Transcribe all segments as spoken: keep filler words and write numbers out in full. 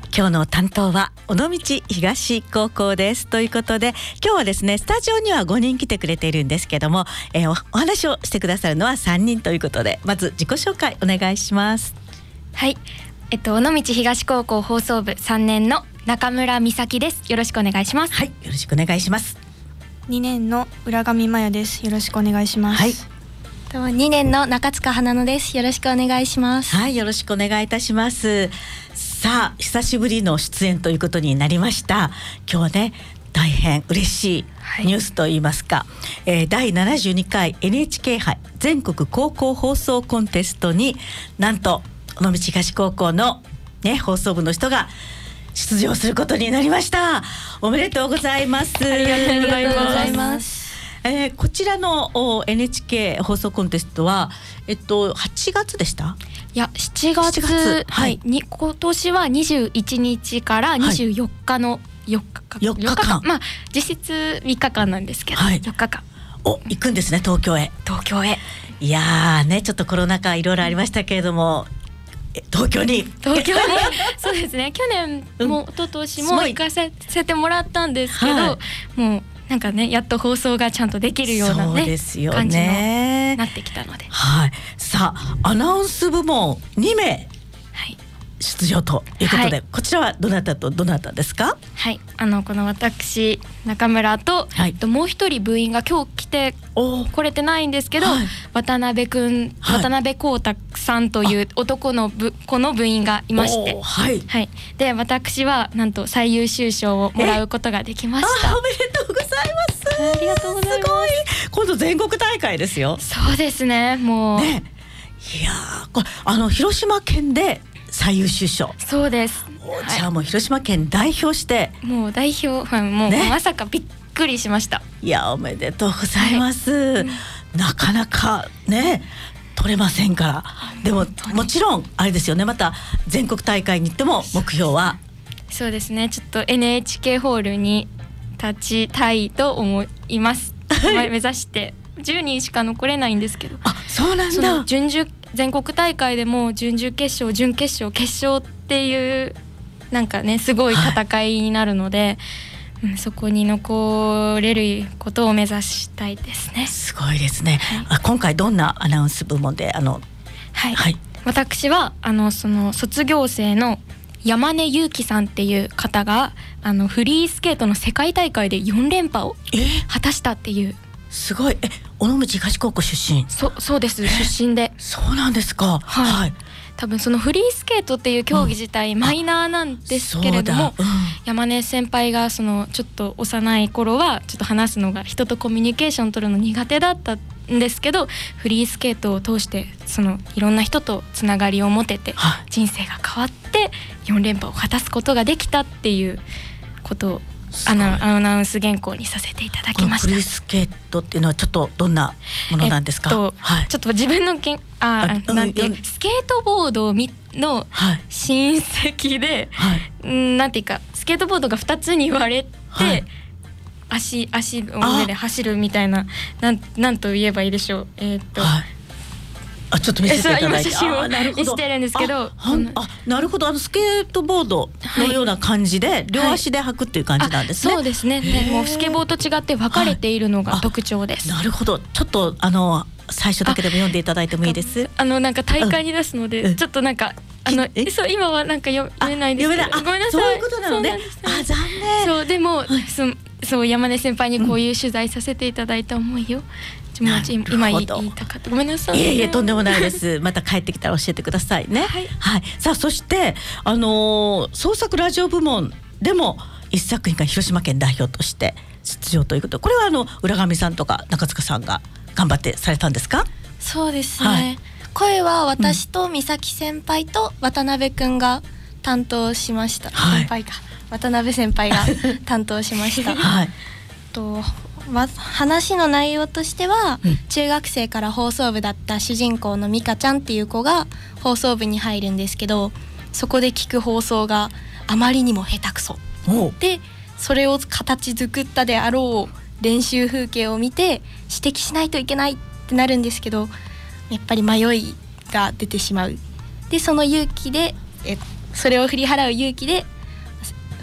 今日の担当は尾道東高校ですということで、今日はですねスタジオにはごにん来てくれているんですけども、えー、お, お話をしてくださるのはさんにんということで、まず自己紹介お願いします。 はい、えっと尾道東高校放送部さんねんの中村美咲です。よろしくお願いします。 はい、よろしくお願いします。 にねんの浦上真也です。よろしくお願いします。 はい、にねんの中塚花乃です。よろしくお願いします。 はい、よろしくお願いいたします。さあ久しぶりの出演ということになりました。今日はね大変嬉しいニュースといいますか、はい、えー、だいななじゅうにかい エヌエイチケー 杯全国高校放送コンテストになんと尾道東高校の、ね、放送部の人が出場することになりました。おめでとうございます。 ありがとうございます。 えー、こちらの エヌエイチケー 放送コンテストは、えっと、はちがつでした？ いやしちがつ、 しちがつ、 はい、に今年はにじゅういちにちからにじゅうよっかのよっかかん、 よっかかん、 まあ実質みっかかんなんですけど、はい、よっかかんお行くんですね、東京へ。 東京へ。 いやーね、ちょっとコロナ禍いろいろありましたけれども、東京に東京にそうですね、去年も一昨年も行かせてもらったんですけど、はい、もうなんかねやっと放送がちゃんとできるような、ね、 そうですよね、 感じのなってきたので、 はい、さあアナウンス部門にめい出場ということで、はい、こちらはどなたとどなたですか？ はい、あのこの私中村と、はい、ともう一人部員が今日来て来れてないんですけど、はい、渡辺くん、はい、渡辺光太さんという男の部子の部員がいまして、 はいはい、で私はなんと最優秀賞をもらうことができました。 おめでとうございます。 ありがとうございます。すごい、 今度全国大会ですよ。 そうですね、もう、ね、 いやこれあの広島県で最優秀賞。 そうです。 じゃあもう広島県代表して、 もう代表ファンもう、ね、まさかびっくりしました。 いやおめでとうございます、はい、なかなかね取れませんから。でももちろんあれですよね、また全国大会に行っても目標は。 そうですね、ちょっと エヌエイチケー ホールに立ちたいと思います。目指してじゅうにんしか残れないんですけど。 あ、そうなんだ。 その準々全国大会でも準々決勝準決勝決勝っていうなんかねすごい戦いになるので、はい、うん、そこに残れることを目指したいですね。 すごいですね、はい、あ今回どんなアナウンス部門であの、 はいはい、私はあのその卒業生の山根優輝さんっていう方があのフリースケートの世界大会でよんれんぱを果たしたっていう。 すごい。え、尾道東高校出身？ そそうです、出身で。 そうなんですか。 はい、はい、多分そのフリースケートっていう競技自体マイナーなんですけれども、うん、山根先輩がそのちょっと幼い頃はちょっと話すのが人とコミュニケーション取るの苦手だったんですけど、フリースケートを通してそのいろんな人とつながりを持てて、はい、人生が変わってよんれんぱを果たすことができたっていうことをアナ、アナウンス原稿にさせていただきました。 フリースケートっていうのはちょっとどんなものなんですか？ えっとはい、ちょっと自分のけんああなんて、うん、スケートボードの親戚で、はい、んなんていうかスケートボードがふたつに割れて、はい、足足の上で走るみたいな、なんなんと言えばいいでしょう。えー、っと、はい、 あちょっと見せていただいて、 今写真をしてるんですけど、 ああなるほど、あのスケートボードのような感じで、はい、両足で履くっていう感じなんですね。 そうですね。でもうスケボーと違って分かれているのが特徴です。 はい、なるほど。ちょっとあの最初だけでも読んでいただいてもいいです？ あのなんか大会に出すので、うん、ちょっとなんかあのそう今はなんか読めないですけど、ごめんなさい。 そういうことなのね。あ残念。 そうでも、はい、そそう山根先輩にこういう取材させていただいた思いを。今言いたかった。ごめんなさい。 いえいえとんでもないです。また帰ってきたら教えてくださいね。はい、はい、さあそしてあのー、創作ラジオ部門でも一作品が広島県代表として出場ということで、これはあの浦上さんとか中塚さんが頑張ってされたんですか？ そうですね、はい、声は私と美咲先輩と渡辺くんが担当しました、はい、先輩か渡辺先輩が担当しました、はい、と話の内容としては、うん、中学生から放送部だった主人公の美香ちゃんっていう子が放送部に入るんですけど、そこで聞く放送があまりにも下手くそで、それを形作ったであろう練習風景を見て指摘しないといけないってなるんですけど、やっぱり迷いが出てしまう。でその勇気でえそれを振り払う勇気で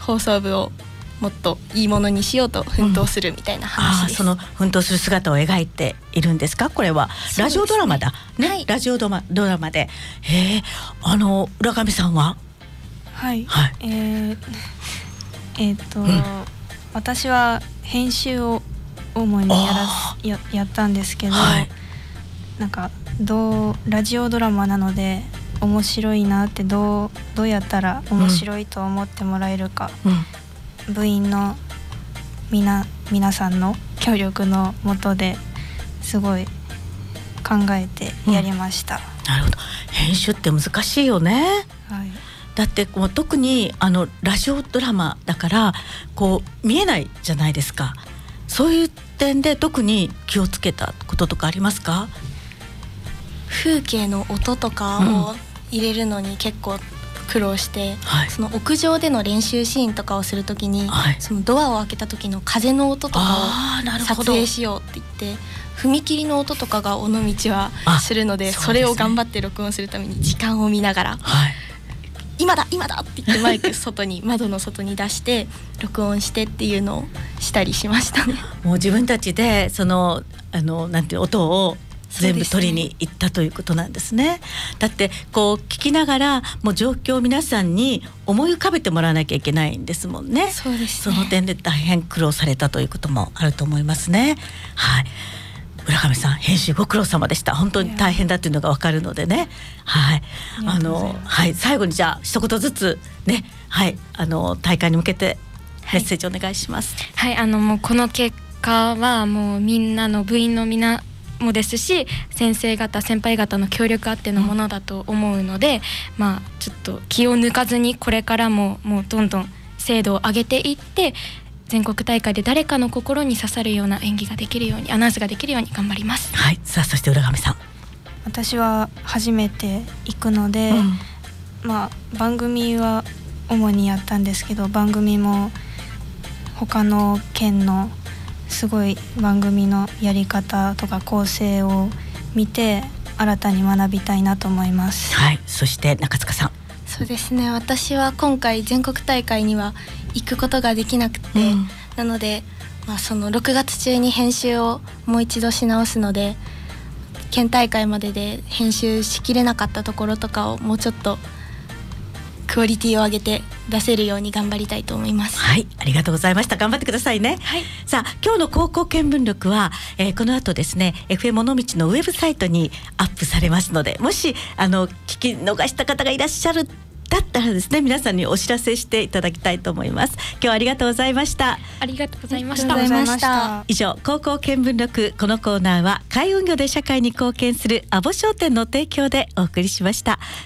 放送部をもっといいものにしようと奮闘するみたいな話です、 うん、あその奮闘する姿を描いているんですか？これはラジオドラマだね、はい、ラジオドラマで。へえ、あの浦上さんははい、はい、えー、えー、っと、うん、私は編集を主にやらややったんですけど、はい、なんかどうラジオドラマなので面白いなって、どうどうやったら面白いと思ってもらえるか、うんうん、部員のみな皆さんの協力のもとですごい考えてやりました、 うん、なるほど。編集って難しいよね、はい、だってもう特にあのラジオドラマだからこう見えないじゃないですか。そういう点で特に気をつけたこととかありますか？ 風景の音とかを入れるのに結構苦労して、はい、その屋上での練習シーンとかをするときに、はい、そのドアを開けた時の風の音とかを撮影しようって言って、踏切の音とかが尾道はするので、 そ, でね、それを頑張って録音するために時間を見ながら、はい、今だ今だって言ってマイク外に窓の外に出して録音してっていうのをしたりしましたね。 もう自分たちでそのあのなんていう音を全部取りに行ったということなんですね。だってこう聞きながらもう状況を皆さんに思い浮かべてもらわなきゃいけないんですもんね。 そうですね。 その点で大変苦労されたということもあると思いますね。はい、浦上さん編集ご苦労様でした。本当に大変だっていうのが分かるのでね。はい、あのはい最後にじゃあ一言ずつね、はいあの大会に向けてメッセージお願いします。 はい、はい、あのもうこの結果はもうみんなの部員のみなもですし、先生方先輩方の協力あってのものだと思うので、うん、まあちょっと気を抜かずにこれからももうどんどん精度を上げていって、全国大会で誰かの心に刺さるような演技ができるように、アナウンスができるように頑張ります。 はい、さあそして浦上さん。 私は初めて行くので、うん、まあ番組は主にやったんですけど、番組も他の県のすごい番組のやり方とか構成を見て新たに学びたいなと思います。 はい、そして中塚さん。 そうですね、私は今回全国大会には行くことができなくて、うん、なので、まあ、そのろくがつ中に編集をもう一度し直すので、県大会までで編集しきれなかったところとかをもうちょっとクオリティを上げて出せるように頑張りたいと思います。 はい、ありがとうございました。頑張ってくださいね。はい、さあ今日の高校見聞録は、えー、この後ですね エフエム 尾道のウェブサイトにアップされますので、もしあの聞き逃した方がいらっしゃるだったらですね、皆さんにお知らせしていただきたいと思います。今日はありがとうございました。 ありがとうございました。ありがとうございました。 以上、高校見聞録、このコーナーは海運業で社会に貢献する阿保商店の提供でお送りしました。